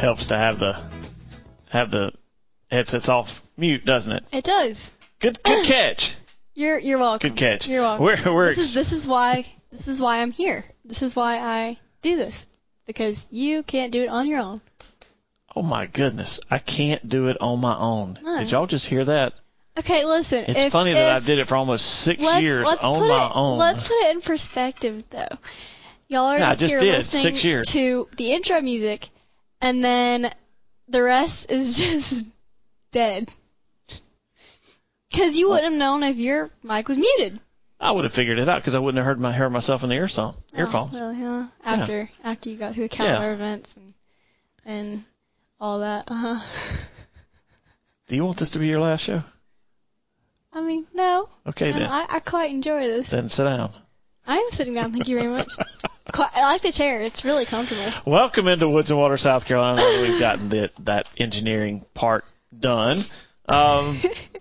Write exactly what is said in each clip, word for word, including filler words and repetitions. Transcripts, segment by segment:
helps to have the have the headsets off mute, doesn't it? It does. Good good catch. You're you're welcome. Good catch. You're welcome. We're, we're this is this is why this is why I'm here. This is why I do this, because you can't do it on your own. Oh my goodness, I can't do it on my own. No. Did y'all just hear that? Okay, listen. It's if, funny if, that I did it for almost six let's, years let's on put my it, own. Let's put it in perspective, though. Y'all are Yeah, I just, just here did, listening six years. to the intro music, and then the rest is just dead. Because you wouldn't have known if your mic was muted. I would have figured it out because I wouldn't have heard my heard myself in the ear song, earphones. Oh, well, yeah. After Yeah. after you got through the calendar Yeah. events and and all that. Uh huh. Do you want this to be your last show? I mean, no. Okay No, then. I, I quite enjoy this. Then sit down. I am sitting down. Thank you very much. It's quite, I like the chair. It's really comfortable. Welcome into Woods and Water, South Carolina. We've gotten the, that engineering part done. Um,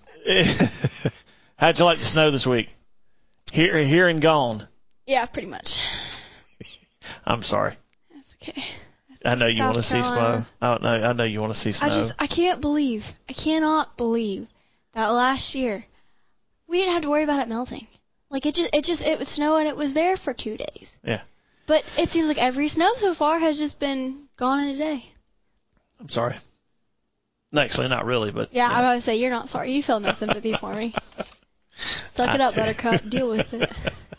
how'd you like the snow this week? Here, here and gone. Yeah, pretty much. I'm sorry. That's okay. I know you South want to see snow. Carolina. I know. I know you want to see snow. I just, I can't believe, I cannot believe that last year we didn't have to worry about it melting. Like it just, it just, it would snow and it was there for two days. Yeah. But it seems like every snow so far has just been gone in a day. I'm sorry. No, actually, not really, but Yeah, you I'm know. about to say, you're not sorry. You feel no sympathy for me. Suck I it up, do. Buttercup. Deal with it.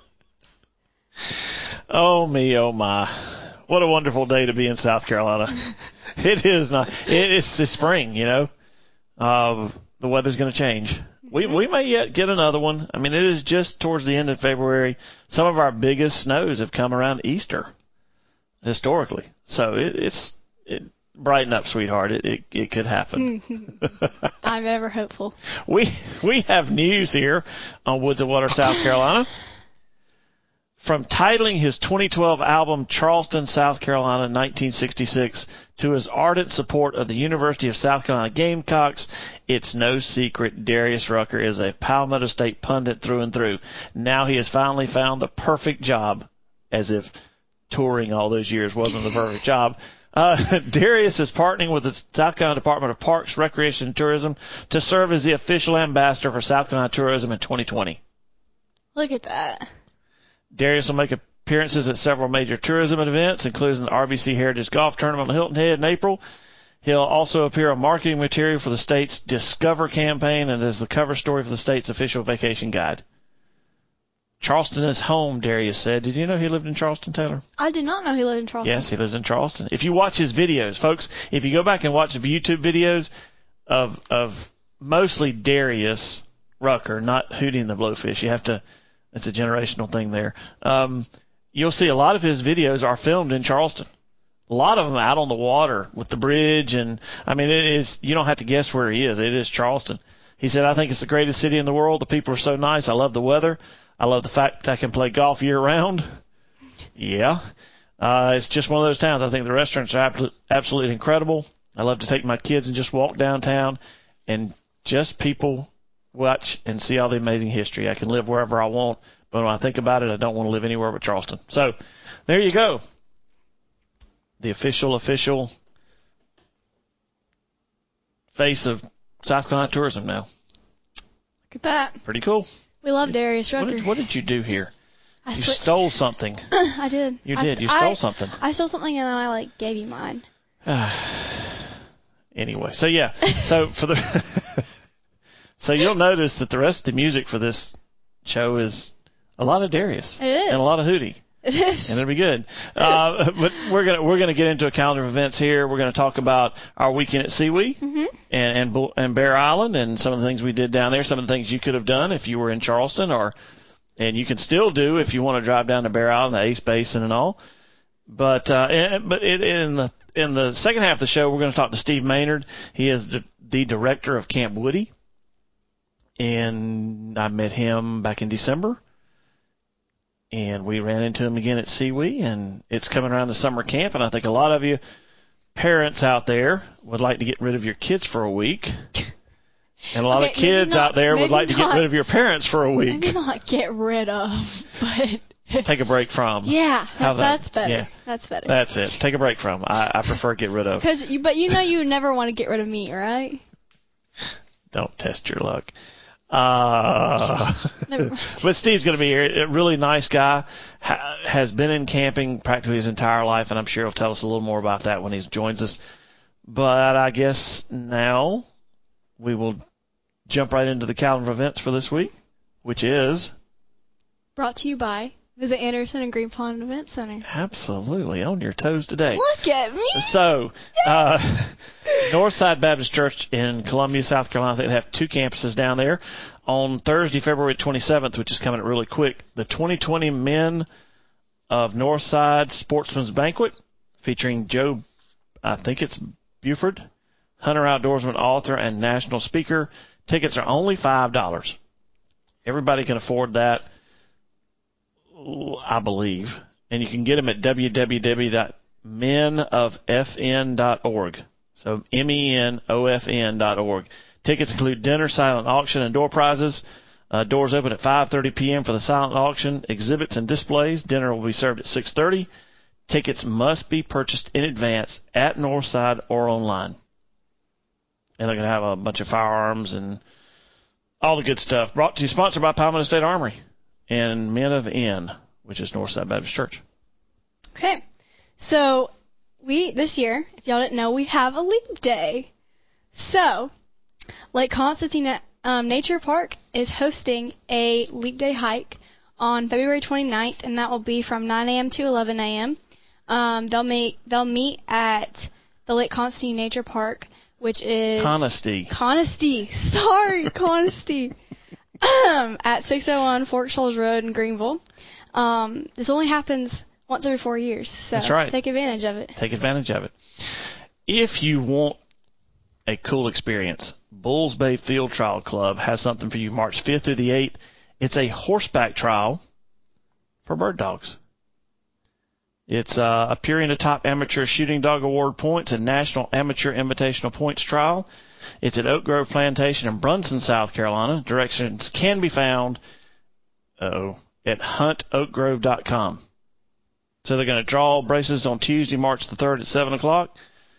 Oh me, oh my! What a wonderful day to be in South Carolina. It is not. It is the spring, you know. Uh, the weather's going to change. We we may yet get another one. I mean, it is just towards the end of February. Some of our biggest snows have come around Easter, historically. So it, it's it brighten up, sweetheart. It it, it could happen. I'm ever hopeful. We we have news here on Woods and Water, South Carolina. From titling his twenty twelve album Charleston, South Carolina, nineteen sixty-six, to his ardent support of the University of South Carolina Gamecocks, it's no secret Darius Rucker is a Palmetto State pundit through and through. Now he has finally found the perfect job, as if touring all those years wasn't the perfect job. Uh, Darius is partnering with the South Carolina Department of Parks, Recreation, and Tourism to serve as the official ambassador for South Carolina tourism in twenty twenty. Look at that. Darius will make appearances at several major tourism events, including the R B C Heritage Golf Tournament on Hilton Head in April. He'll also appear on marketing material for the state's Discover campaign and as the cover story for the state's official vacation guide. Charleston is home, Darius said. Did you know he lived in Charleston, Taylor? I did not know he lived in Charleston. Yes, he lives in Charleston. If you watch his videos, folks, if you go back and watch the YouTube videos of of mostly Darius Rucker, not Hootie the Blowfish, you have to. It's a generational thing there. Um, you'll see a lot of his videos are filmed in Charleston. A lot of them out on the water with the bridge, and I mean, it is. You don't have to guess where he is. It is Charleston. He said, "I think it's the greatest city in the world. The people are so nice. I love the weather. I love the fact that I can play golf year round." Yeah, uh, it's just one of those towns. I think the restaurants are absolutely, absolutely incredible. I love to take my kids and just walk downtown, and just people watch and see all the amazing history. I can live wherever I want, but when I think about it, I don't want to live anywhere but Charleston. So there you go. The official, official face of South Carolina tourism now. Look at that. Pretty cool. We love Darius What Rucker. did, what did you do here? I You switched. stole something. I did. You I did. s- You stole I- something. I stole something and then I like gave you mine. Anyway, so yeah. So for the so you'll notice that the rest of the music for this show is a lot of Darius It is. and a lot of Hootie. It is. And it'll be good. Uh, but we're gonna we're gonna get into a calendar of events here. We're gonna talk about our weekend at Seawee Mhm. and and Bull- and Bear Island and some of the things we did down there. Some of the things you could have done if you were in Charleston, or and you can still do if you want to drive down to Bear Island, the Ace Basin, and all. But uh, and, but it, in the in the second half of the show, we're going to talk to Steve Maynard. He is the, the director of Camp Woody, and I met him back in December. And we ran into him again at Seawee, and it's coming around the summer camp, and I think a lot of you parents out there would like to get rid of your kids for a week. And a lot Okay, of kids maybe not- out there would maybe like to get not- rid of your parents for a Maybe week. not get rid of, but Take a break from. Yeah, How that, that- that's better. yeah. That's better. That's it. Take a break from. I, I prefer get rid of. Cause you, but you know you never want to get rid of meat, right? Don't test your luck. Uh, Never mind. but Steve's going to be here. A really nice guy. Ha, has been in camping practically his entire life, and I'm sure he'll tell us a little more about that when he joins us. But I guess now we will jump right into the calendar of events for this week, which is Brought to you by Visit Anderson and Green Pond Event Center. absolutely on your toes today. Look at me. So, uh, Northside Baptist Church in Columbia, South Carolina, they have two campuses down there. On Thursday, February twenty-seventh, which is coming up really quick, the twenty twenty Men of Northside Sportsman's Banquet, featuring Joe, I think it's Buford, hunter outdoorsman, author, and national speaker. Tickets are only five dollars. Everybody can afford that, I believe. And you can get them at w w w dot men of f n dot org. So M E N O F N dot org. Tickets include dinner, silent auction, and door prizes. Uh, doors open at five thirty p.m. for the silent auction, exhibits and displays. Dinner will be served at six thirty. Tickets must be purchased in advance at Northside or online. And they're going to have a bunch of firearms and all the good stuff. Brought to you, sponsored by Palmetto State Armory and Men of N, which is Northside Baptist Church. Okay, so we this year, if y'all didn't know, we have a leap day. So Lake Constantine um, Nature Park is hosting a leap day hike on February twenty-ninth, and that will be from nine a.m. to eleven a.m. Um, they'll meet they'll meet at the Lake Constantine Nature Park, which is Honesty. Conisty. Sorry, Conisty. um, at six oh one Fork Shoals Road in Greenville. Um, this only happens once every four years, so That's right. take advantage of it. Take advantage of it. If you want a cool experience, Bulls Bay Field Trial Club has something for you March fifth through the eighth. It's a horseback trial for bird dogs. It's uh, appearing to top amateur shooting dog award points and national amateur invitational points trial. It's at Oak Grove Plantation in Brunson, South Carolina. Directions can be found uh-oh, at hunt oak grove dot com. So they're going to draw braces on Tuesday, March the third at seven o'clock.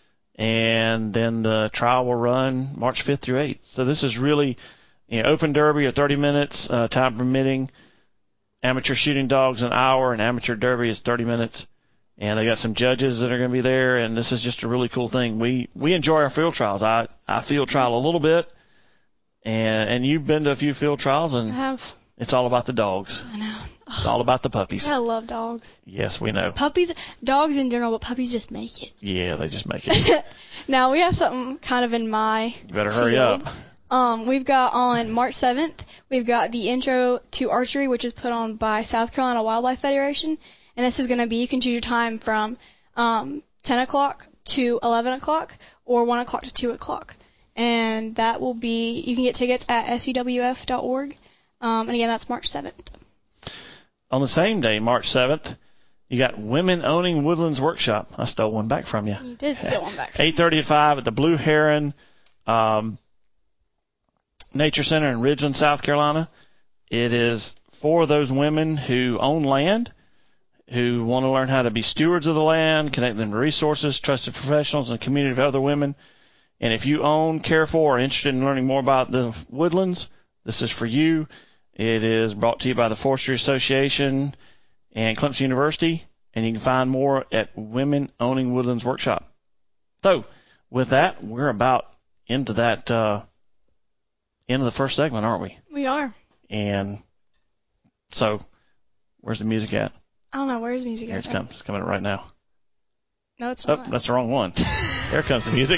And then the trial will run March fifth through eighth. So this is really, you know, open derby at thirty minutes, uh, time permitting. Amateur shooting dogs an hour, and amateur derby is thirty minutes. And they got some judges that are going to be there, and this is just a really cool thing. We we enjoy our field trials. I, I field trial a little bit, and and you've been to a few field trials, I and have. it's all about the dogs. I know. It's all about the puppies. I love dogs. Yes, we know. Puppies, dogs in general, but puppies just make it. Yeah, they just make it. Now we have something kind of in my You better hurry field. up. Um, we've got on March seventh, we've got the Intro to Archery, which is put on by South Carolina Wildlife Federation. And this is going to be, you can choose your time from um, ten o'clock to eleven o'clock or one o'clock to two o'clock. And that will be, you can get tickets at S U W F dot org. Um, and again, that's March seventh. On the same day, March seventh, you got Women Owning Woodlands Workshop. I stole one back from you. You did steal one back. eight thirty to five at the Blue Heron um, Nature Center in Ridgeland, South Carolina. It is for those women who own land, who want to learn how to be stewards of the land, connect them to resources, trusted professionals, and a community of other women. And if you own, care for, or are interested in learning more about the woodlands, this is for you. It is brought to you by the Forestry Association and Clemson University, and you can find more at Women Owning Woodlands Workshop. So, with that, we're about into that uh, end of the first segment, aren't we? We are. And so, where's the music at? I don't know. Where's music Here at? it comes. It's coming right now. No, it's Oh, not. that's the wrong one. There comes the music.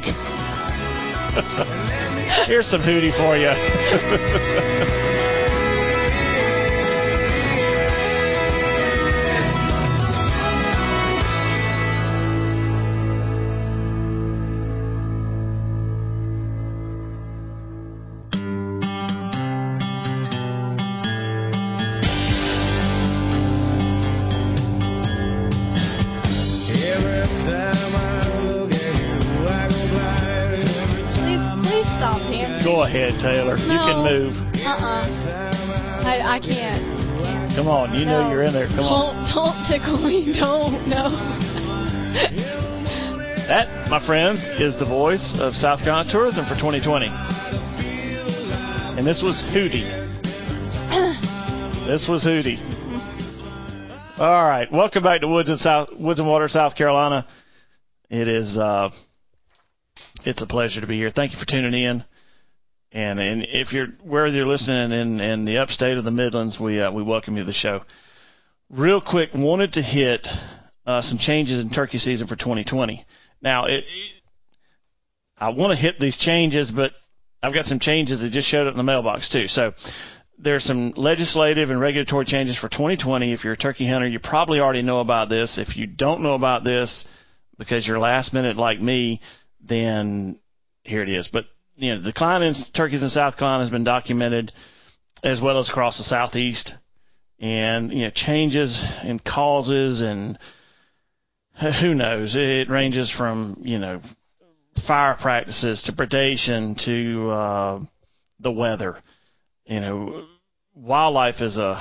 Here's some Hootie for you. Please, please stop dancing. Go ahead, Taylor. You can No. move. Uh-uh. I, I can't. Come on, you know No. you're in there. Come on. Don't, don't tickle me. Don't. No. That, my friends, is the voice of South Carolina tourism for twenty twenty. And this was Hootie. This was Hootie. All right, welcome back to Woods and South Woods and Water, South Carolina. It is uh, it's a pleasure to be here. Thank you for tuning in. And and if you're whether you're listening in, in the upstate or the Midlands, we uh, we welcome you to the show. Real quick, wanted to hit uh, some changes in turkey season for twenty twenty. Now, it, it, I want to hit these changes, but I've got some changes that just showed up in the mailbox too. So there's some legislative and regulatory changes for twenty twenty. If you're a turkey hunter, you probably already know about this. If you don't know about this because you're last minute like me, then here it is. But you know, the decline in turkeys in South Carolina has been documented, as well as across the Southeast, and you know, changes in causes and who knows? It ranges from you know fire practices to predation to uh, the weather. You know, wildlife is a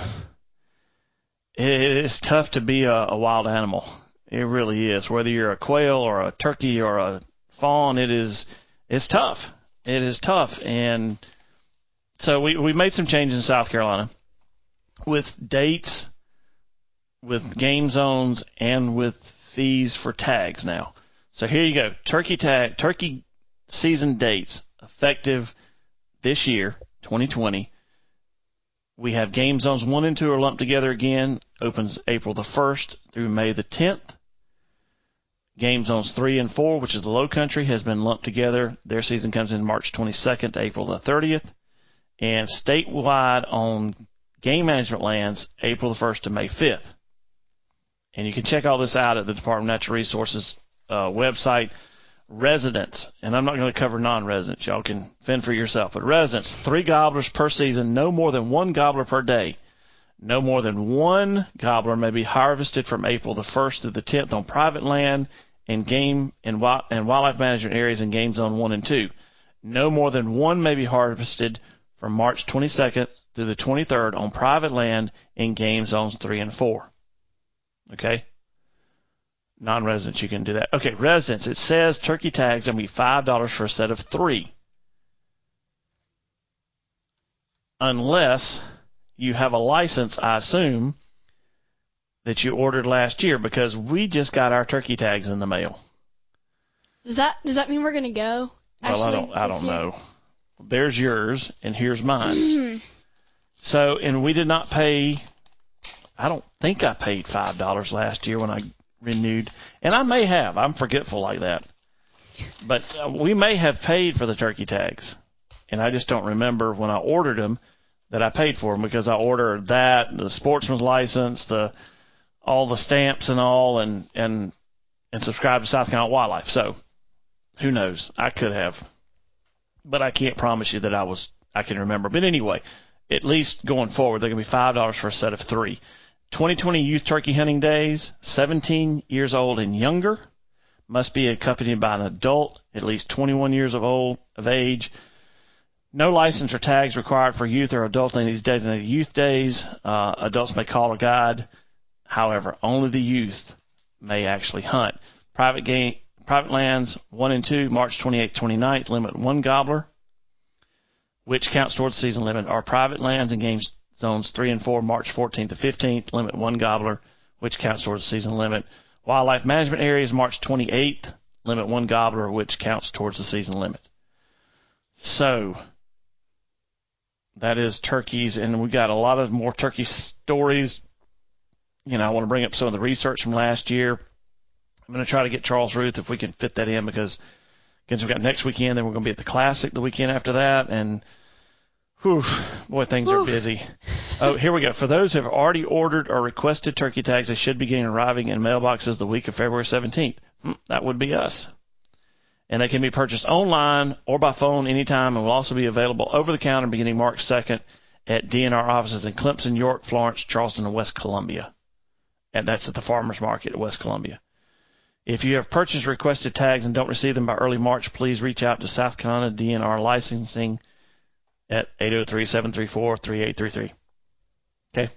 it's tough to be a, a wild animal. It really is. Whether you're a quail or a turkey or a fawn, it is it's tough. It is tough. And so we, we made some changes in South Carolina with dates, with game zones, and with fees for tags now. So here you go. Turkey tag, turkey season dates effective this year, twenty twenty. We have game zones one and two are lumped together again. Opens April the first through May the tenth. Game zones three and four, which is the low country, has been lumped together. Their season comes in March twenty-second to April the thirtieth. And statewide on game management lands, April the first to May fifth. And you can check all this out at the Department of Natural Resources uh, website. Residents, and I'm not going to cover non-residents. Y'all can fend for yourself. But residents, three gobblers per season, no more than one gobbler per day. No more than one gobbler may be harvested from April the first through the tenth on private land and game and, wild, and wildlife management areas in game zone one and two. No more than one may be harvested from March twenty-second through the twenty-third on private land in game zones three and four. Okay? Non-residents, you can do that. Okay, residents, it says turkey tags are going to be five dollars for a set of three. Unless you have a license, I assume, that you ordered last year, because we just got our turkey tags in the mail. Does that does that mean we're gonna go? Well, I don't I don't know. There's yours and here's mine. So, and we did not pay. I don't think I paid five dollars last year when I renewed, and I may have. I'm forgetful like that. But uh, we may have paid for the turkey tags, and I just don't remember when I ordered them that I paid for them, because I ordered that, the sportsman's license, the all the stamps and all, and and and subscribed to South Carolina Wildlife. So who knows? I could have, but I can't promise you that I was. I can remember. But anyway, at least going forward, they're going to be five dollars for a set of three. twenty twenty Youth Turkey Hunting Days, seventeen years old and younger, must be accompanied by an adult at least twenty-one years of old of age. No license or tags required for youth or adult in these designated youth days. Uh, adults may call or guide. However, only the youth may actually hunt. Private game, private lands one and two, March twenty-eighth, twenty-ninth, limit one gobbler, which counts towards the season limit. Our private lands and game zones three and four, March fourteenth to fifteenth, limit one gobbler, which counts towards the season limit. Wildlife management areas, March twenty-eighth, limit one gobbler, which counts towards the season limit. So that is turkeys, and we got a lot of more turkey stories. You know, I want to bring up some of the research from last year. I'm going to try to get Charles Ruth if we can fit that in, because again, we've got next weekend, then we're going to be at the Classic the weekend after that, and whew, boy, things Whew. are busy. Oh, here we go. For those who have already ordered or requested turkey tags, they should begin arriving in mailboxes the week of February seventeenth. Hmm, that would be us. And they can be purchased online or by phone anytime, and will also be available over the counter beginning March second at D N R offices in Clemson, York, Florence, Charleston, and West Columbia. And that's at the Farmers Market at West Columbia. If you have purchased requested tags and don't receive them by early March, please reach out to South Carolina D N R Licensing at eight oh three, seven three four, three eight three three. Okay?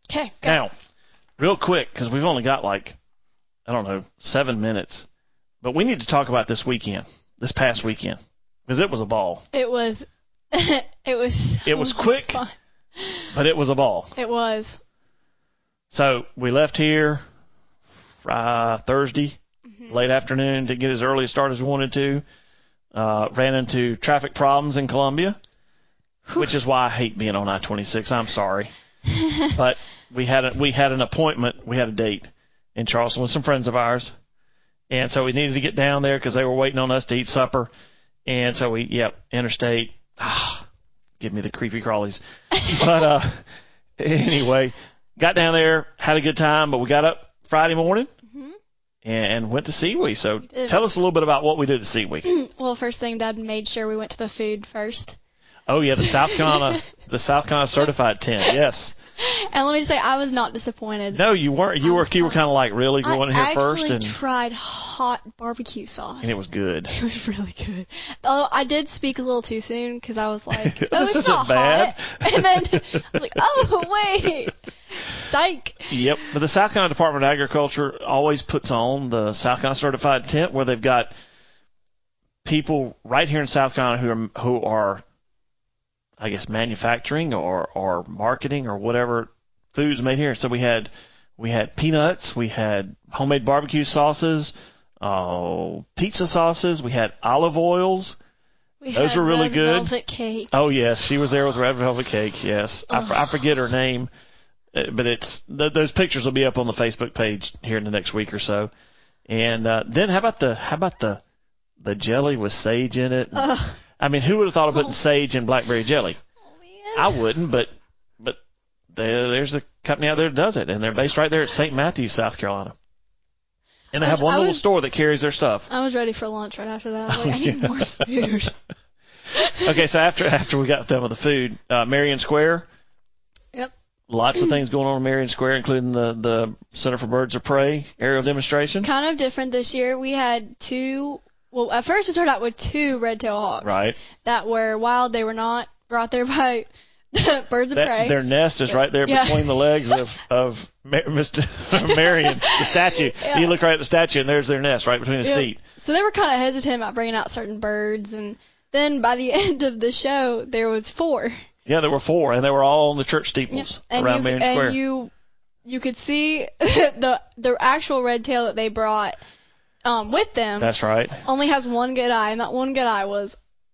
Okay. Now, real quick, because we've only got like, I don't know, seven minutes. But we need to talk about this weekend, this past weekend, because it was a ball. It was. it was. So It was quick, fun. but it was a ball. It was. So we left here uh, Thursday, Mm-hmm. late afternoon, to get as early a start as we wanted to. Uh, ran into traffic problems in Columbia, which is why I hate being on I twenty-six. I'm sorry. But we had a, we had an appointment. We had a date in Charleston with some friends of ours. And so we needed to get down there because they were waiting on us to eat supper. And so we, yep, interstate. Ah, give me the creepy crawlies. But uh, anyway, got down there, had a good time, but we got up Friday morning Mm-hmm. and went to Seawee. So did. tell us a little bit about what we did at Seawee. Well, first thing, Dad made sure we went to the food first. Oh, yeah, the South Carolina, the South Carolina certified tent, yes. And let me just say, I was not disappointed. No, you weren't. You I were was you were not. kind of like, really I going in here first? actually And, tried hot barbecue sauce. and it was good. It was really good. Although I did speak a little too soon because I was like, oh, This it's isn't not bad. hot. And then I was like, oh, wait. Psych. Yep. But the South Carolina Department of Agriculture always puts on the South Carolina certified tent where they've got people right here in South Carolina who are, who are I guess, manufacturing or, or marketing or whatever foods made here. So we had we had peanuts, we had homemade barbecue sauces, uh, pizza sauces, we had olive oils. We Those had were really red good. velvet cake. Oh, yes, she was there with red velvet cake, yes. I, f- I forget her name, uh, but it's th- those pictures will be up on the Facebook page here in the next week or so. And uh, then how about the how about the the jelly with sage in it? Ugh. I mean, who would have thought of putting sage in blackberry jelly? Oh, man. I wouldn't, but but there, there's a company out there that does it, and they're based right there at Saint Matthews, South Carolina. And they I have was- one I little was- store that carries their stuff. I was ready for lunch right after that. I was Oh, like, I need yeah. more food. Okay, so after after we got done with the food, uh, Marion Square. Yep. Lots of things going on in Marion Square, including the, the Center for Birds of Prey aerial demonstration. Kind of different this year. We had two. Well, at first we started out with two red-tailed hawks. Right. That were wild. They were not brought there by birds of That, prey. their nest is right there Yeah. between the legs of, of Ma- Mister Marion, the statue. Yeah. You look right at the statue, and there's their nest right between his Yep. feet. So they were kind of hesitant about bringing out certain birds, and then by the end of the show, there was four. Yeah, there were four, and they were all on the church steeples And around you, Marion and Square. you you could see the the actual red tail that they brought um, with them That's right. only has one good eye, and that one good eye was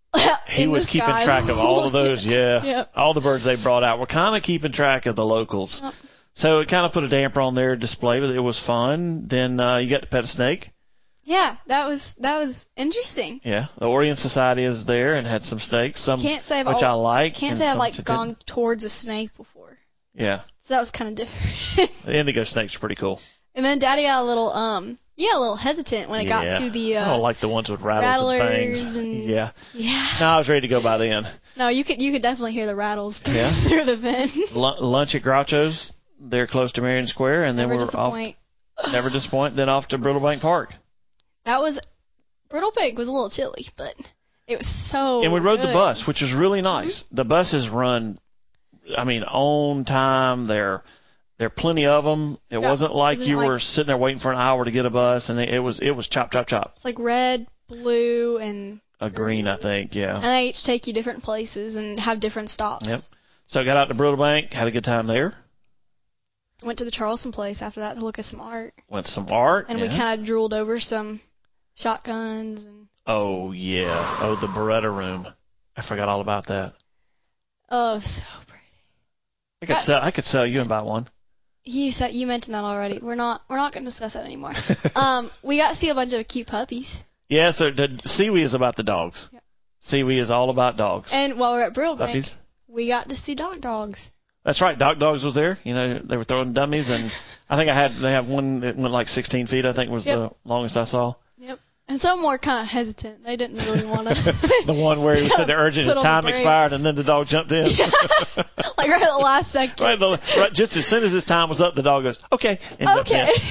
He in was the keeping sky track of all of looking- those, yeah. Yep. All the birds they brought out were kind of keeping track of the locals. Yep. So it kind of put a damper on their display, but it was fun. Then uh, you got to pet a snake. Yeah, that was that was interesting. Yeah, the Orient Society is there and had some snakes, some Can't say I've which I al- like. Can't and say I've some like that gone didn't. towards a snake before, Yeah, so that was kind of different. the indigo snakes are pretty cool. And then Daddy got a little um yeah a little hesitant when it yeah. got to the I uh, don't like the ones with rattles rattlers and things. and- Yeah, yeah. no, I was ready to go by then. No, you could you could definitely hear the rattles through, Yeah. through the vent. L- lunch at Groucho's. They're close to Marion Square, and then Never we're disappoint. off. Never disappoint. Then off to Brittlebank Park. That was Brittlebank was a little chilly, but it was so. And we rode the good. bus, which was really nice. The buses run, I mean, on time. There, there are plenty of them. It Yeah, wasn't like isn't you like- were sitting there waiting for an hour to get a bus, and it, it was it was chop chop chop. It's like red, blue, and A green, I think, yeah. and they each take you different places and have different stops. Yep. So I got out to Brittlebank, had a good time there. Went to the Charleston place after that to look at some art, Went to some art. and yeah. we kind of drooled over some shotguns and Oh yeah. Oh, the Beretta room. I forgot all about that. oh, so pretty. I could That- sell. I could sell you and buy one. You said you mentioned that already. We're not we're not going to discuss that anymore. um, we got to see a bunch of cute puppies. Yeah. So the Seawee is about the dogs. Yep. Seawee is all about dogs. And while we're at Brittlebank, Puppies. we got to see dog dogs. That's right. Doc Dogs was there. You know, they were throwing dummies, and I think I had they have one that went like sixteen feet. I think was Yep. the longest I saw. Yep. And some were kind of hesitant. They didn't really want to. The one where he was sitting there urging his Put on the time brakes. expired, and then the dog jumped in. Like right at the last second. right, the, right, just as soon as his time was up, the dog goes, "Okay," and jumps Okay. in.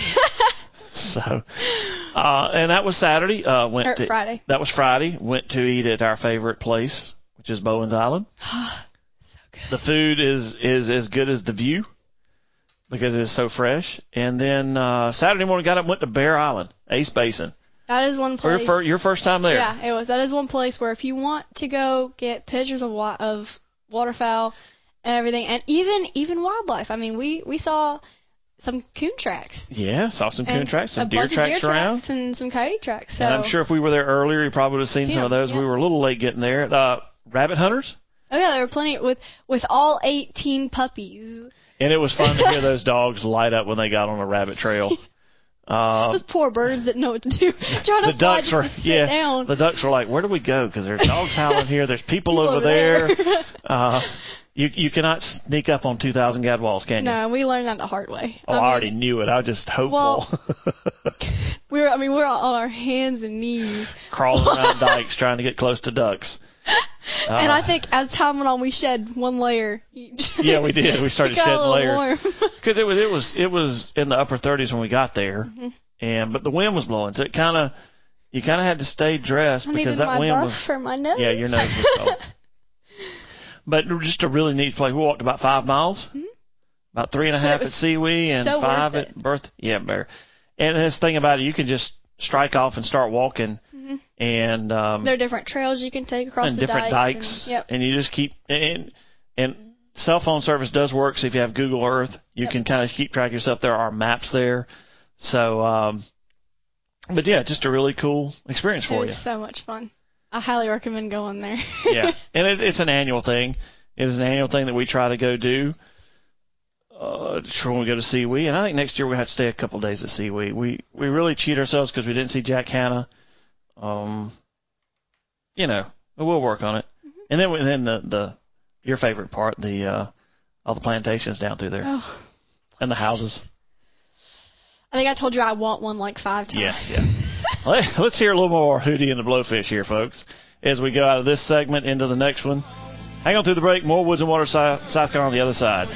So, uh, and that was Saturday. Uh, went Or to, Friday. That was Friday. Went to eat at our favorite place, which is Bowens Island. So good. The food is is as good as the view. because it's so fresh. And then uh, Saturday morning, got up and went to Bear Island, Ace Basin. That is one For your, place. fir- your first time there. Yeah, it was. That is one place where if you want to go get pictures of wa- of waterfowl and everything, and even even wildlife. I mean, we, we saw some coon tracks. Yeah, saw some coon and tracks, some a deer bunch tracks of deer around. tracks and some coyote tracks. So. And I'm sure if we were there earlier, you probably would have seen Seen some of them, those. yeah. We were a little late getting there. Uh, rabbit hunters. Oh yeah, there were plenty with with all eighteen puppies. And it was fun to hear those dogs light up when they got on a rabbit trail. Uh, Those poor birds didn't know what to do. Trying to the fly ducks just were, to sit yeah, down. the ducks were like, where do we go? Because there's dogs howling here. There's people, People over, over there. there. uh, you you cannot sneak up on two thousand gad walls, can you? No, we learned that the hard way. Oh, I, I mean, already knew it. I was just hopeful. Well, we were. I mean, we were on our hands and knees. Crawling around dikes trying to get close to ducks. Uh, and I think as time went on, we shed one layer each. Yeah, we did. We started It got a shedding little layers. warm. Because it was it was it was in the upper thirties when we got there, Mm-hmm. and but the wind was blowing, so it kind of you kind of had to stay dressed I because needed that my wind buff was. for my nose. Yeah, your nose was cold. But just a really neat place. We walked about five miles, Mm-hmm. about three and a half at was Seawee and so five worth at it. Berth. Yeah, Bear. And this thing about it, you can just strike off and start walking, Mhm. and um, There are different trails you can take across and the different dikes. dikes, And, yep. and you just keep and and cell phone service does work. So if you have Google Earth, you Yep. can kind of keep track of yourself. There are maps there, so um, but yeah, just a really cool experience It for was you. so much fun. I highly recommend going there. Yeah, and it, it's an annual thing. It is an annual thing that we try to go do. Uh, when we go to Seawee, and I think next year we have to stay a couple days at Seawee. We we really cheat ourselves because we didn't see Jack Hanna. Um, you know, but we'll work on it. Mm-hmm. And then and then the the your favorite part, the uh, all the plantations down through there Oh, and the houses. I think I told you I want one like five times. Yeah, yeah. Let, let's hear a little more Hootie and the Blowfish here, folks, as we go out of this segment into the next one. Hang on through the break. More Woods and Water, South Carolina on the other side.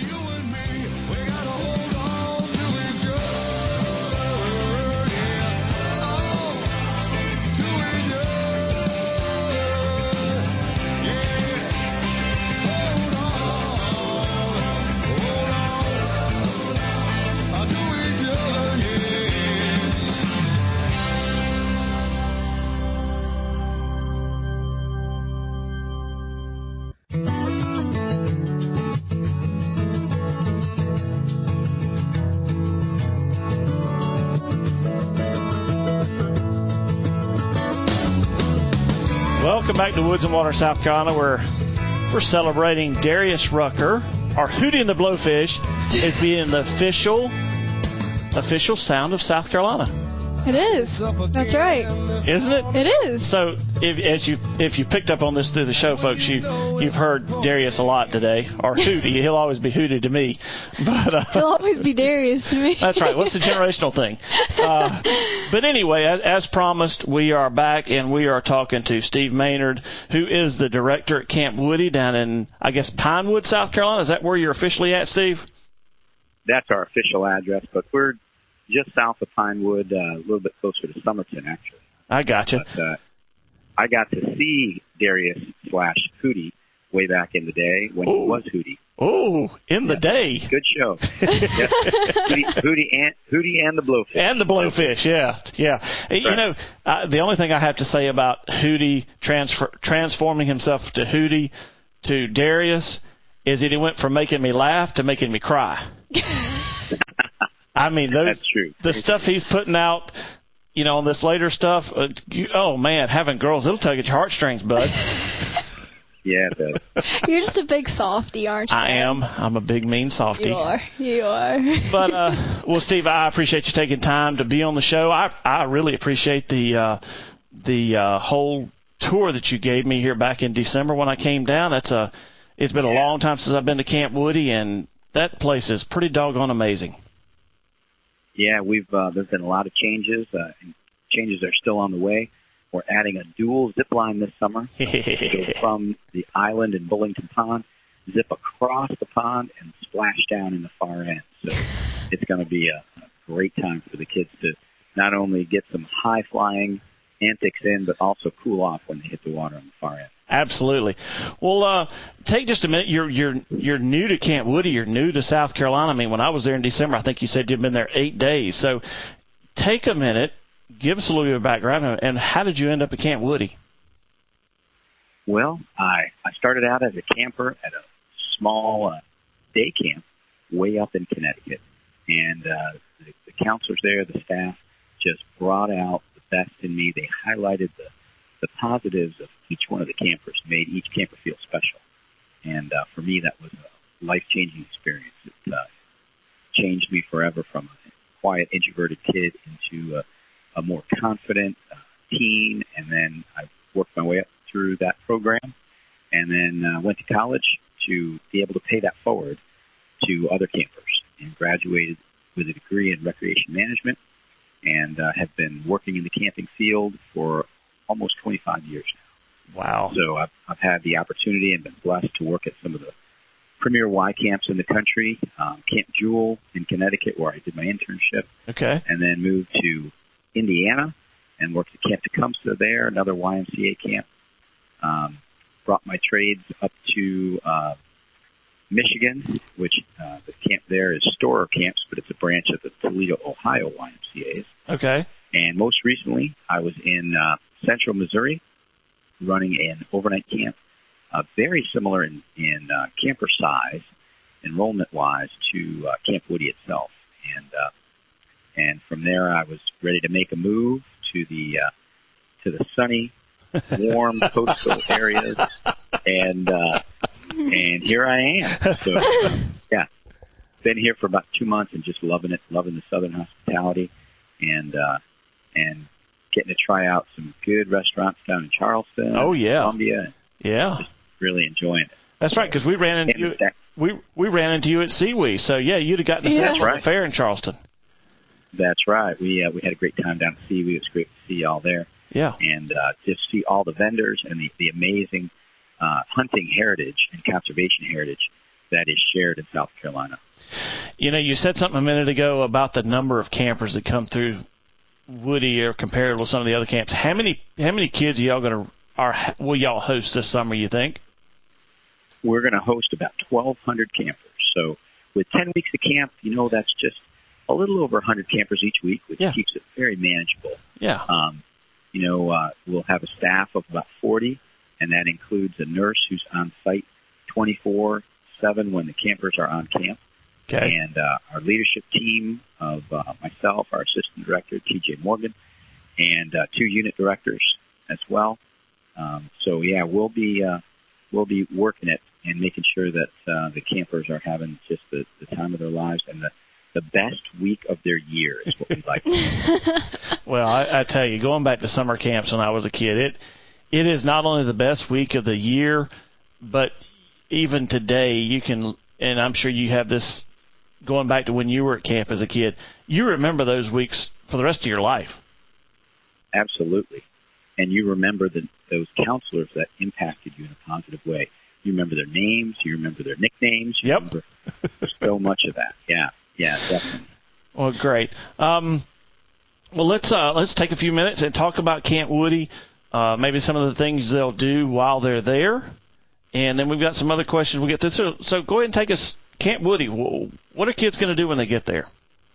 Welcome back to Woods and Water, South Carolina, where we're celebrating Darius Rucker. Our Hootie and the Blowfish is being the official official sound of South Carolina. It is. That's right. Isn't it? It is. So, if, as you if you picked up on this through the show, folks, you you've heard Darius a lot today, or Hootie. He'll always be Hootie to me, but uh, He'll always be Darius to me. that's right. What's the generational thing? Uh, but anyway, as, as promised, we are back and we are talking to Steve Maynard, who is the director at Camp Woody down in, I guess, Pinewood, South Carolina. Is that where you're officially at, Steve? That's our official address, but we're just south of Pinewood, uh, a little bit closer to Somerton, actually. I gotcha. But, uh, I got to see Darius slash Hootie way back in the day when Ooh. he was Hootie. Oh, in the Yeah. day. Good show. Yes. Hootie, Hootie, and, Hootie and the Blowfish. And the Blowfish, yeah, yeah. You Right. know, uh, the only thing I have to say about Hootie transfer, transforming himself to Hootie to Darius is that he went from making me laugh to making me cry. I mean, those, That's true. the stuff he's putting out, you know, on this later stuff, uh, you, oh, man, having girls, it'll tug at your heartstrings, bud. Yeah, it does. You're just a big softy, aren't you? I am. I'm a big, mean softy. You are. You are. But, uh, well, Steve, I appreciate you taking time to be on the show. I, I really appreciate the, uh, the, uh, whole tour that you gave me here back in December when I came down. That's a, it's been a Yeah. long time since I've been to Camp Woody, and that place is pretty doggone amazing. Yeah, we've uh, there's been a lot of changes. Uh, and changes are still on the way. We're adding a dual zip line this summer. Go from the island in Bullington Pond, zip across the pond, and splash down in the far end. So it's going to be a, a great time for the kids to not only get some high-flying antics in, but also cool off when they hit the water on the far end. Absolutely. Well, uh, take just a minute. You're you're you're new to Camp Woody. You're new to South Carolina. I mean, when I was there in December, I think you said you'd been there eight days. So, take a minute, give us a little bit of background, and how did you end up at Camp Woody? Well, I I started out as a camper at a small uh, day camp way up in Connecticut, and uh, the, the counselors there, the staff, just brought out the best in me. They highlighted the, the positives of each one of the campers, made each camper feel special. And uh, for me, that was a life-changing experience. It uh, changed me forever from a quiet, introverted kid into a, a more confident uh, teen. And then I worked my way up through that program, and then uh, went to college to be able to pay that forward to other campers, and graduated with a degree in recreation management, and uh, have been working in the camping field for almost twenty-five years now. Wow. So I've, I've had the opportunity and been blessed to work at some of the premier Y camps in the country, um, Camp Jewel in Connecticut, where I did my internship. Okay. And then moved to Indiana and worked at Camp Tecumseh there, another Y M C A camp. Um, brought my trades up to uh, Michigan, which uh, the camp there is Storer Camps, but it's a branch of the Toledo, Ohio Y M C As. Okay. And most recently, I was in uh, Central Missouri running an overnight camp, uh, very similar in, in uh, camper size, enrollment-wise, to uh, Camp Woody itself. And uh, and from there, I was ready to make a move to the uh, to the sunny, warm coastal areas, and uh, and here I am. So, yeah, been here for about two months and just loving it, loving the Southern hospitality, and uh, and getting to try out some good restaurants down in Charleston. Oh yeah, Columbia. Yeah, just really enjoying it. That's right, because we ran into you. We we ran into you at SeaWee, so yeah, you'd have gotten to see Yeah. us Right. at the fair in Charleston. That's right. We uh, we had a great time down at SeaWee. It was great to see y'all there. Yeah. And uh, just see all the vendors and the, the amazing uh, hunting heritage and conservation heritage that is shared in South Carolina. You know, you said something a minute ago about the number of campers that come through Woody or compared with some of the other camps. How many how many kids are y'all going to are will y'all host this summer, you think? We're going to host about twelve hundred campers. So with ten weeks of camp, you know, that's just a little over one hundred campers each week, which Yeah. keeps it very manageable. Yeah. Um, you know, uh, we'll have a staff of about forty, and that includes a nurse who's on site twenty-four seven when the campers are on camp. Okay. And uh, our leadership team of uh, myself, our assistant director, T J Morgan, and uh, two unit directors as well. Um, so, yeah, we'll be uh, we'll be working it and making sure that uh, the campers are having just the, the time of their lives and the, the best week of their year is what we like to do. Well, I, I tell you, going back to summer camps when I was a kid, it it is not only the best week of the year, but even today you can, and I'm sure you have this going back to when you were at camp as a kid, you remember those weeks for the rest of your life. Absolutely. And you remember the, those counselors that impacted you in a positive way. You remember their names. You remember their nicknames. You Yep. remember so much of that. Yeah. Yeah, definitely. Well, great. Um, well, let's uh, let's take a few minutes and talk about Camp Woody, uh, maybe some of the things they'll do while they're there, and then we've got some other questions we'll get through. So, so go ahead and take us, Camp Woody. What are kids going to do when they get there?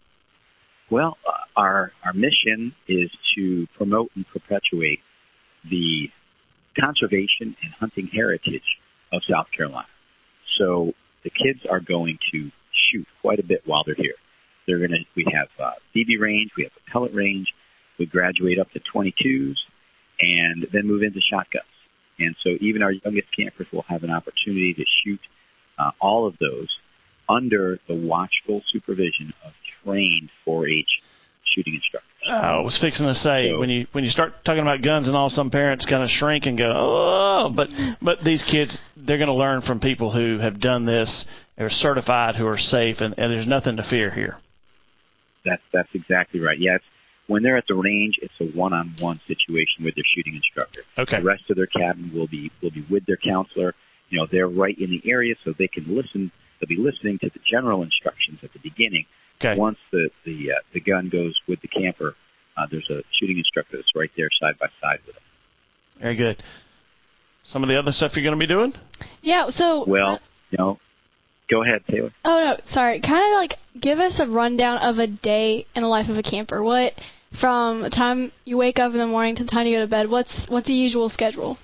Well, uh, our our mission is to promote and perpetuate the conservation and hunting heritage of South Carolina. So the kids are going to shoot quite a bit while they're here. They're going to. We have uh, B B range, we have a pellet range. We graduate up to twenty-twos, and then move into shotguns. And so even our youngest campers will have an opportunity to shoot uh, all of those under the watchful supervision of trained four H shooting instructors. I was fixing to say, So- when you when you start talking about guns and all, some parents kind of shrink and go, oh, but but these kids, they're going to learn from people who have done this, are certified, who are safe, and, and there's nothing to fear here. That's that's exactly right. Yeah, it's, when they're at the range, it's a one-on-one situation with their shooting instructor. Okay. The rest of their cabin will be will be with their counselor. You know, they're right in the area, so they can listen. They'll be listening to the general instructions at the beginning. Okay. Once the the uh, the gun goes with the camper uh, there's a shooting instructor that's right there side by side with them. Very good. Some of the other stuff you're going to be doing? Yeah, so... Well, you know, go ahead, Taylor. Oh, no, sorry. Kind of like give us a rundown of a day in the life of a camper. What, from the time you wake up in the morning to the time you go to bed, what's what's the usual schedule?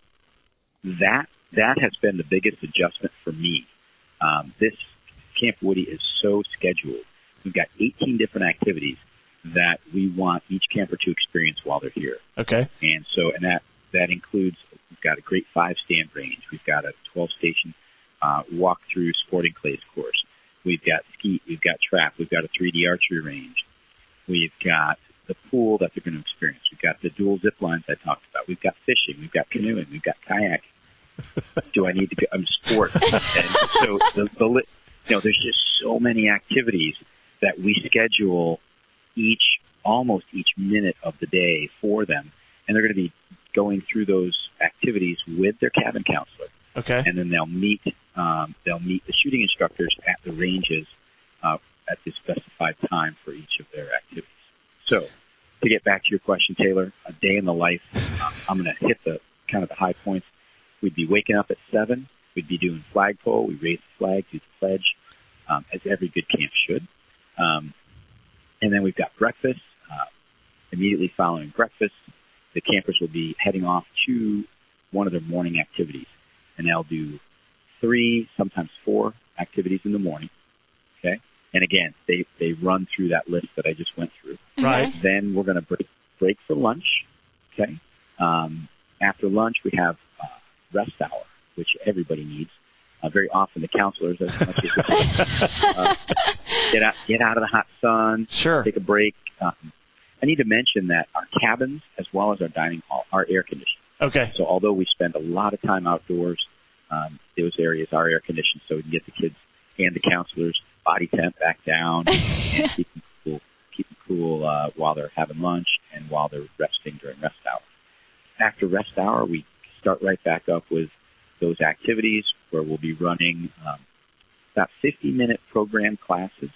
That that has been the biggest adjustment for me. Um, this Camp Woody is so scheduled. We've got eighteen different activities that we want each camper to experience while they're here. Okay. And so, and that, that includes, we've got a great five-stand range. We've got a twelve-station uh, walk-through sporting clays course. We've got skeet. We've got trap. We've got a three D archery range. We've got the pool that they're going to experience. We've got the dual zip lines I talked about. We've got fishing. We've got canoeing. We've got kayaking. Do I need to go? I'm sport. And so the, the li- you know, there's just so many activities that we schedule each, almost each minute of the day for them, and they're going to be going through those activities with their cabin counselor. Okay. And then they'll meet, um, they'll meet the shooting instructors at the ranges uh, at the specified time for each of their activities. So, to get back to your question, Taylor, a day in the life. Uh, I'm going to hit the kind of the high points. We'd be waking up at seven. We'd be doing flagpole. We raise the flag, do the pledge, um, as every good camp should. Um, and then we've got breakfast. Uh, immediately following breakfast, the campers will be heading off to one of their morning activities, and they'll do three, sometimes four activities in the morning. Okay, and again, they they run through that list that I just went through. Right. Then we're going to break break for lunch. Okay. Um, after lunch, we have uh, rest hour, which everybody needs. Uh, very often, the counselors, as much as they uh, get out get out of the hot sun, Sure. take a break. Um, I need to mention that our cabins, as well as our dining hall, are air conditioned. Okay. So although we spend a lot of time outdoors, um, those areas are air conditioned, so we can get the kids and the counselors body temp back down and keep them cool, keep them cool uh, while they're having lunch and while they're resting during rest hour. After rest hour, we start right back up with those activities where we'll be running um, about fifty-minute program classes.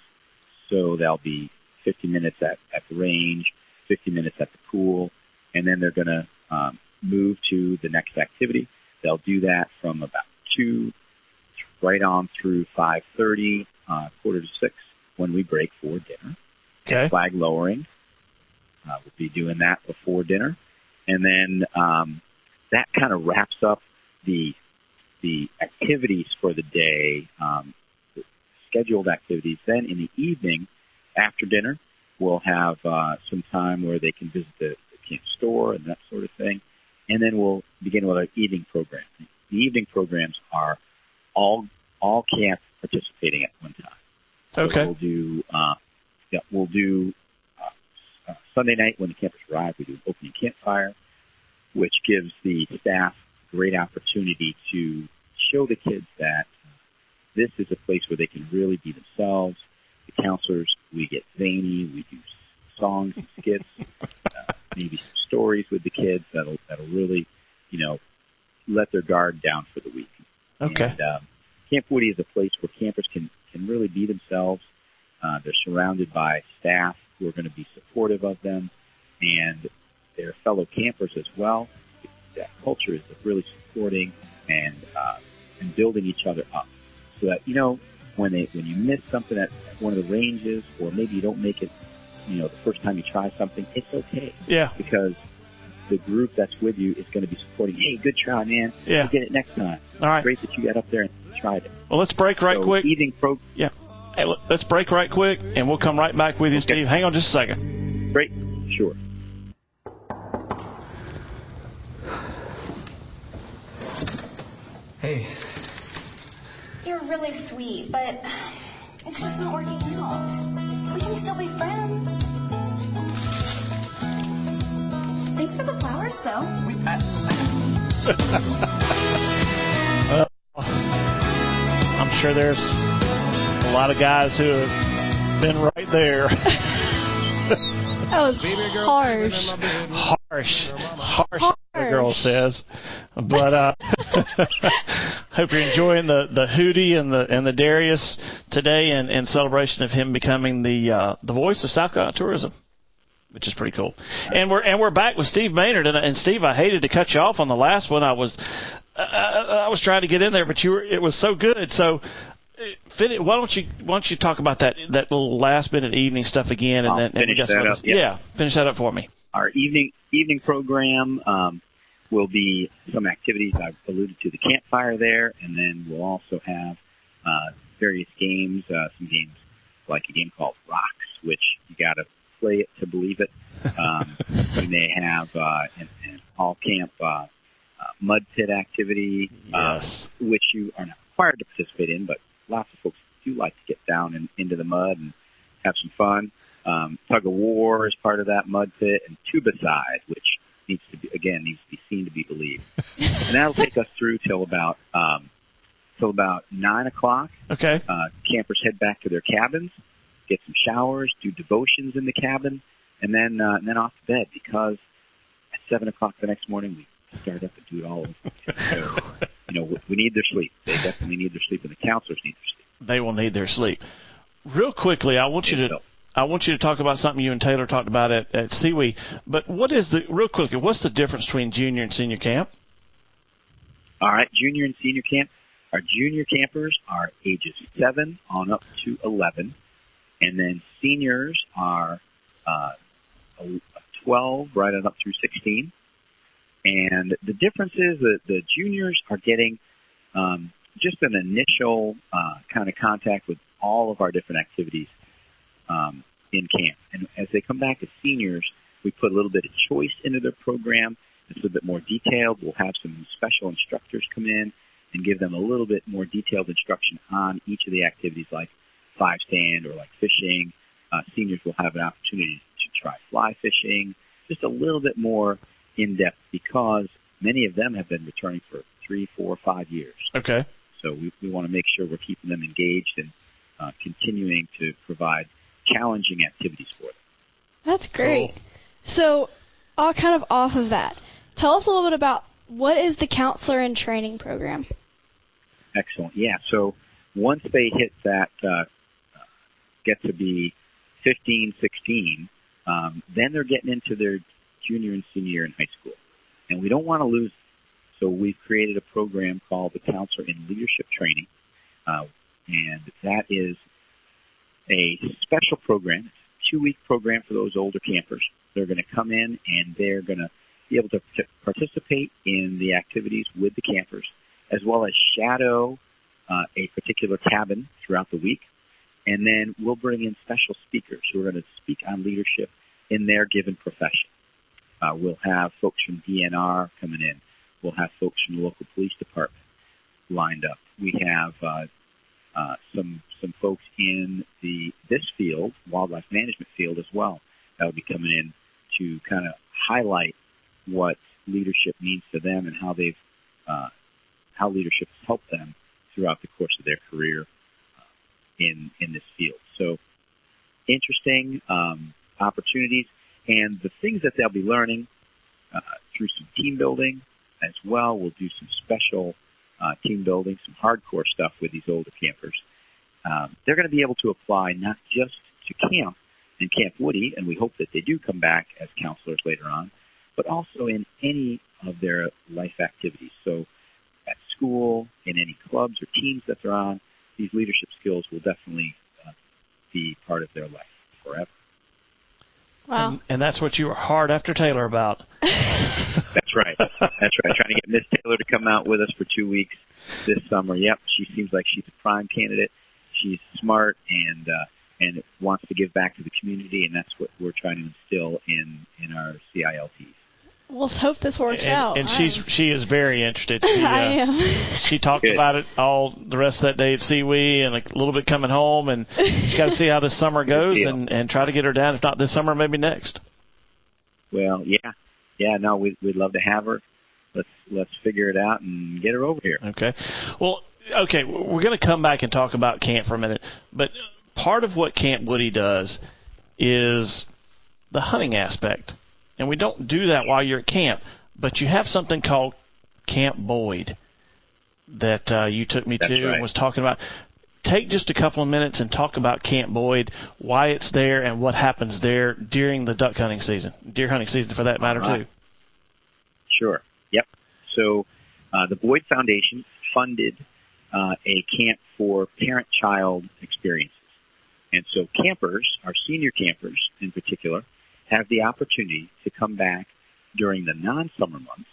So there'll be fifty minutes at, at the range, fifty minutes at the pool, and then they're going to um, move to the next activity. They'll do that from about two right on through five thirty, uh, quarter to six, when we break for dinner. Okay. Flag lowering. Uh, we'll be doing that before dinner. And then um, that kind of wraps up the the activities for the day, um, the scheduled activities. Then in the evening, after dinner, we'll have uh, some time where they can visit the, the camp store and that sort of thing. And then we'll begin with our evening program. The evening programs are all all camp participating at one time. So Okay. we'll do uh, yeah, we'll do uh, uh, Sunday night when the campers arrive. We do an opening campfire, which gives the staff great opportunity to show the kids that this is a place where they can really be themselves. The counselors, we get zany, we do songs and skits, uh, maybe some stories with the kids that'll that'll really, you know, let their guard down for the week. Okay. And um, Camp Woody is a place where campers can can really be themselves. Uh, they're surrounded by staff who are going to be supportive of them, and their fellow campers as well. That culture is really supporting and uh, and building each other up, so that you know when they when you miss something at one of the ranges, or maybe you don't make it, you know, the first time you try something, it's okay. Yeah. Because the group that's with you is going to be supporting. Hey, good try, man. Yeah. You get it next time. All right. Great that you got up there and tried it. Well, let's break right so quick. Evening pro. Yeah. Hey, look, let's break right quick, and we'll come right back with you, Okay. Steve. Hang on just a second. Great. Sure. Hey, You're really sweet, but it's just not working out. We can still be friends. Thanks for the flowers, though. we, I, Well, I'm sure there's a lot of guys who have been right there. That was harsh. Harsh. Harsh, the girl says. But uh hope you're enjoying the, the Hootie and the and the Darius today in, in celebration of him becoming the uh, the voice of South Carolina tourism. which is pretty cool. And we're and we're back with Steve Maynard. And, and Steve, I hated to cut you off on the last one. I was uh, I was trying to get in there, but you were it was so good. So why don't you why don't you talk about that that little last minute evening stuff again, and I'll then and we finish got that some up, other, yeah. yeah, finish that up for me. Our evening evening program um, will be some activities I've alluded to, the campfire there, and then we'll also have uh, various games, uh, some games like a game called Rocks, which you got to play it to believe it. Um, we may have uh, an, an all-camp uh, uh, mud pit activity, Yes. uh, which you are not required to participate in, but lots of folks do like to get down and into the mud and have some fun. Um, tug of war is part of that mud pit, and tubicide, which needs to be, again, needs to be seen to be believed. And that'll take us through till about, um, till about nine o'clock. Okay. Uh, campers head back to their cabins, get some showers, do devotions in the cabin, and then, uh, and then off to bed, because at seven o'clock the next morning we start up and do it all over. So, you know, we, we need their sleep. They definitely need their sleep, and the counselors need their sleep. They will need their sleep. Real quickly, I want you They to will. I want you to talk about something you and Taylor talked about at, at SeaWee. But what is the real quickly? What's the difference between junior and senior camp? All right, junior and senior camp. Our junior campers are ages seven on up to eleven, and then seniors are uh, twelve right on up through sixteen. And the difference is that the juniors are getting um, just an initial uh, kind of contact with all of our different activities um, in camp. And as they come back as seniors, we put a little bit of choice into their program. It's a little bit more detailed. We'll have some special instructors come in and give them a little bit more detailed instruction on each of the activities, like five stand or like fishing. Uh, seniors will have an opportunity to try fly fishing, just a little bit more in-depth, because many of them have been returning for three, four, five years. Okay. So we, we want to make sure we're keeping them engaged and uh, continuing to provide challenging activities for them. That's great. Cool. So, all kind of off of that, tell us a little bit about what is the counselor in training program? Excellent. Yeah. So once they hit that, uh, get to be fifteen, sixteen, um, then they're getting into their junior and senior year in high school. And we don't want to lose. So we've created a program called the Counselor in Leadership Training. Uh, and that is a special program. It's a two-week program for those older campers. They're going to come in and they're going to be able to participate in the activities with the campers, as well as shadow uh, a particular cabin throughout the week. And then we'll bring in special speakers who are going to speak on leadership in their given profession. Uh, we'll have folks from D N R coming in. We'll have folks from the local police department lined up. We have uh, uh, some some folks in the this field, wildlife management field as well, that will be coming in to kind of highlight what leadership means to them and how they've uh, how leadership has helped them throughout the course of their career uh, in in this field. So interesting um, opportunities, and the things that they'll be learning uh, through some team building as well. We'll do some special uh, team building, some hardcore stuff with these older campers. Um, they're going to be able to apply not just to camp and Camp Woody, and we hope that they do come back as counselors later on, but also in any of their life activities. So at school, in any clubs or teams that they're on, these leadership skills will definitely uh, be part of their life forever. Wow. And, and that's what you were hard after Taylor about. That's right. That's right. Trying to get Miss Taylor to come out with us for two weeks this summer. Yep, she seems like she's a prime candidate. She's smart and uh, and wants to give back to the community, and that's what we're trying to instill in, in our C I L Ts. We'll hope this works and, out. And she's I'm... she is very interested. She, uh, I am. She talked Good. about it all the rest of that day at SeaWee and a little bit coming home, and she's got to see how this summer goes and, and try to get her down. If not this summer, maybe next. Well, yeah, yeah. No, we'd we'd love to have her. Let's let's figure it out and get her over here. Okay. Well, okay. We're going to come back and talk about camp for a minute, but part of what Camp Woody does is the hunting aspect, and we don't do that while you're at camp. But you have something called Camp Boyd that uh, you took me That's to right. and was talking about. take just a couple of minutes and talk about Camp Boyd, why it's there, and what happens there during the duck hunting season, deer hunting season for that matter, right. too. Sure. Yep. So uh, the Boyd Foundation funded uh, a camp for parent-child experiences. And so campers, our senior campers in particular, have the opportunity to come back during the non-summer months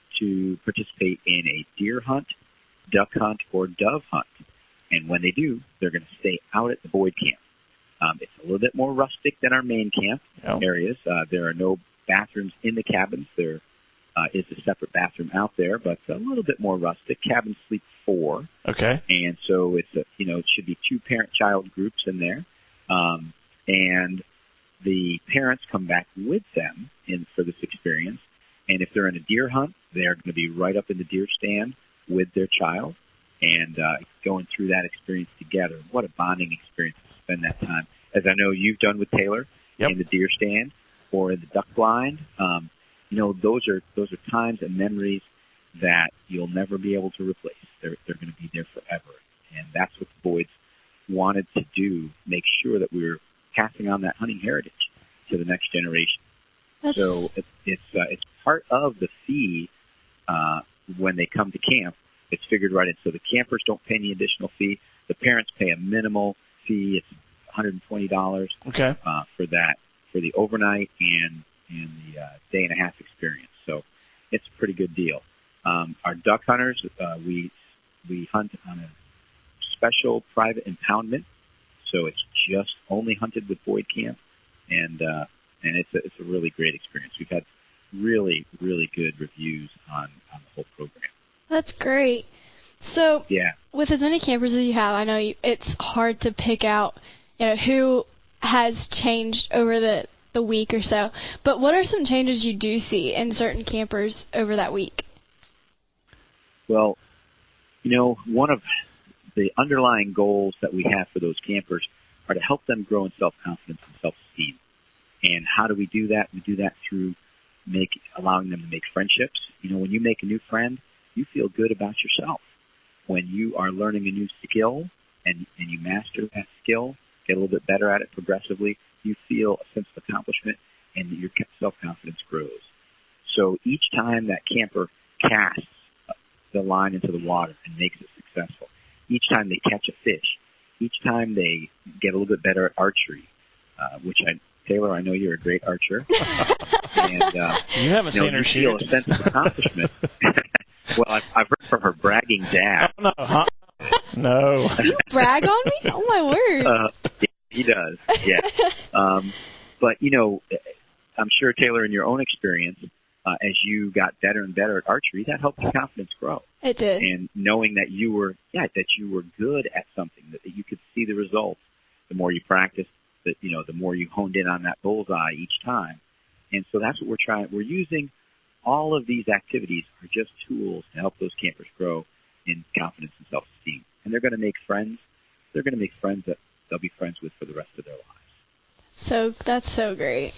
to participate in a deer hunt, duck hunt, or dove hunt. And when they do, they're going to stay out at the Boyd camp. Um, it's a little bit more rustic than our main camp oh. areas. Uh, there are no bathrooms in the cabins. There uh, is a separate bathroom out there, but a little bit more rustic. Cabins sleep four. Okay. And so it's a, you know, it should be two parent-child groups in there. Um, and the parents come back with them in for this experience. And if they're in a deer hunt, they're going to be right up in the deer stand with their child and uh, going through that experience together. What a bonding experience to spend that time. As I know you've done with Taylor yep. in the deer stand or in the duck blind. Um, you know, those are those are times and memories that you'll never be able to replace. They're they're going to be there forever. And that's what the Boyds wanted to do, make sure that we were passing on that hunting heritage to the next generation. That's... So it, it's uh, it's part of the fee uh, when they come to camp. It's figured right in. So the campers don't pay any additional fee. The parents pay a minimal fee. It's one hundred twenty dollars okay. uh, for that, for the overnight and, and the uh, day and a half experience. So it's a pretty good deal. Um, our duck hunters, uh, we we hunt on a special private impoundment. So it's just only hunted with Boyd Camp. And uh, and it's a, it's a really great experience. We've had really, really good reviews on, on the whole program. That's great. So, yeah. with as many campers as you have, I know you, it's hard to pick out, you know, who has changed over the, the week or so. But what are some changes you do see in certain campers over that week? Well, you know, one of the underlying goals that we have for those campers are to help them grow in self-confidence and self-esteem. And how do we do that? We do that through make allowing them to make friendships. You know, when you make a new friend, you feel good about yourself. When you are learning a new skill and, and you master that skill, get a little bit better at it progressively, you feel a sense of accomplishment and your self-confidence grows. So each time that camper casts the line into the water and makes it successful, each time they catch a fish, each time they get a little bit better at archery, uh, which I, Taylor, I know you're a great archer. and, uh, you haven't you know, seen her you shoot. feel a sense of accomplishment. Well, I've, I've heard from her bragging dad. Oh, no, huh? No. You brag on me? Oh, my word. Uh, yeah, he does, yeah. Um, but, you know, I'm sure, Taylor, in your own experience, uh, as you got better and better at archery, that helped your confidence grow. It did. And knowing that you were, yeah, that you were good at something, that, that you could see the results, the more you practiced, that, you know, the more you honed in on that bullseye each time. And so that's what we're trying. We're using all of these activities are just tools to help those campers grow in confidence and self-esteem. And they're going to make friends. They're going to make friends that they'll be friends with for the rest of their lives. So that's so great.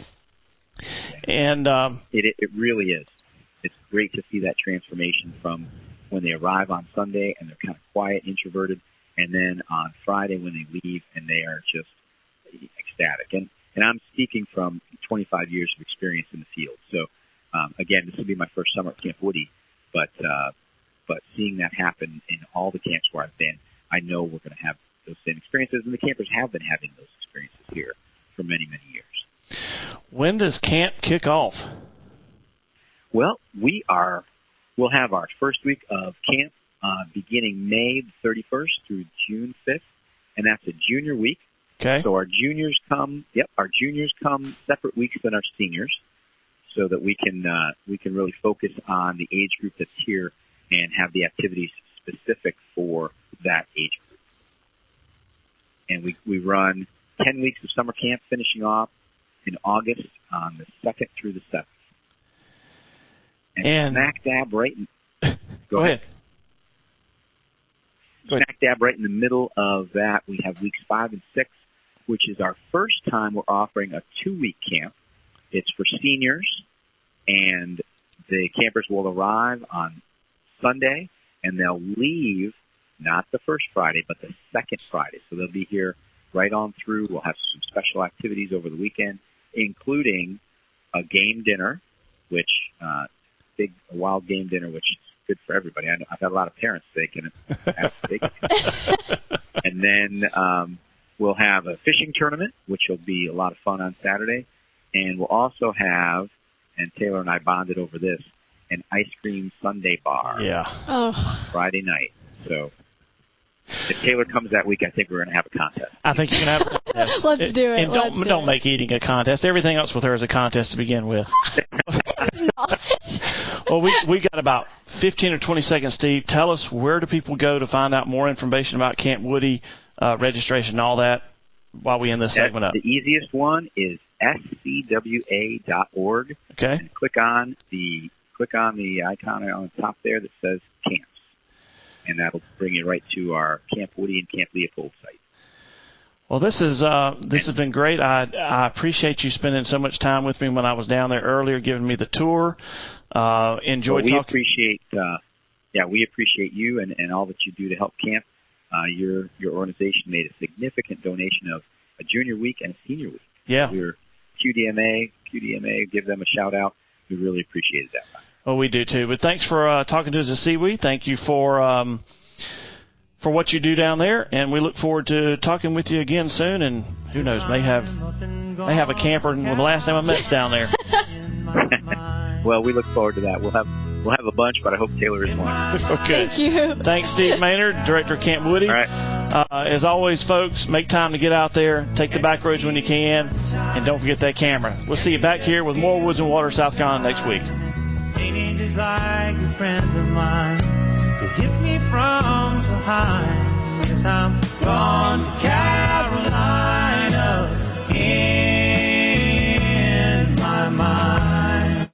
And um, it, it, it really is. It's great to see that transformation from when they arrive on Sunday and they're kind of quiet, introverted, and then on Friday when they leave and they are just ecstatic. And, and I'm speaking from twenty-five years of experience in the field. So, um, again, this will be my first summer at Camp Woody, but uh, but seeing that happen in all the camps where I've been, I know we're going to have those same experiences, and the campers have been having those experiences here for many, many years. When does camp kick off? Well, we are, we'll have our first week of camp uh, beginning May thirty-first through June fifth, and that's a junior week. Okay. So our juniors come, yep, our juniors come separate weeks than our seniors, so that we can uh, we can really focus on the age group that's here and have the activities specific for that age group. And we we run ten weeks of summer camp, finishing off in August on the second through the seventh. And, and smack dab right in, go, go ahead. ahead. Smack dab right in the middle of that, we have weeks five and six, which is our first time we're offering a two-week camp. It's for seniors, and the campers will arrive on Sunday, and they'll leave not the first Friday, but the second Friday. So they'll be here right on through. We'll have some special activities over the weekend, including a game dinner, which uh, big a wild game dinner, which is good for everybody. I know, I've had a lot of parents thinking have steak. And then um, we'll have a fishing tournament, which will be a lot of fun on Saturday, and we'll also have, and Taylor and I bonded over this, an ice cream sundae bar. Yeah. Oh. Friday night. So if Taylor comes that week, I think we're going to have a contest. I think you can have a contest. Let's do it. And don't Let's do don't it. make eating a contest. Everything else with her is a contest to begin with. It's not. Well, we we got about fifteen or twenty seconds, Steve. Tell us, where do people go to find out more information about Camp Woody, uh, registration, and all that, while we end this segment up? The easiest one is S C W A dot org. Okay. And click on the click on the icon on the top there that says camps, and that'll bring you right to our Camp Woody and Camp Leopold site. Well, this is uh, this has been great. I I appreciate you spending so much time with me when I was down there earlier, giving me the tour. Uh, enjoyed well, we talking. appreciate, uh, yeah, we appreciate you and, and all that you do to help camp. Uh, your your organization made a significant donation of a junior week and a senior week. Yeah. We're Q D M A, Q D M A, give them a shout out. We really appreciated that. Well, we do too. But thanks for uh, talking to us at Seaweed. Thank you for um, for what you do down there, and we look forward to talking with you again soon. And who knows, may have may have a camper, and well, the last time I met's down there. Well, we look forward to that. We'll have we'll have a bunch, but I hope Taylor is one. Okay. Thank you. Thanks, Steve Maynard, Director of Camp Woody. All right. Uh, as always, folks, make time to get out there, take the back roads when you can, and don't forget that camera. We'll see you back here with more Woods and Water, South Carolina next week. Teenagers like a friend of mine to hit me from behind, 'cause I'm gone to Carolina.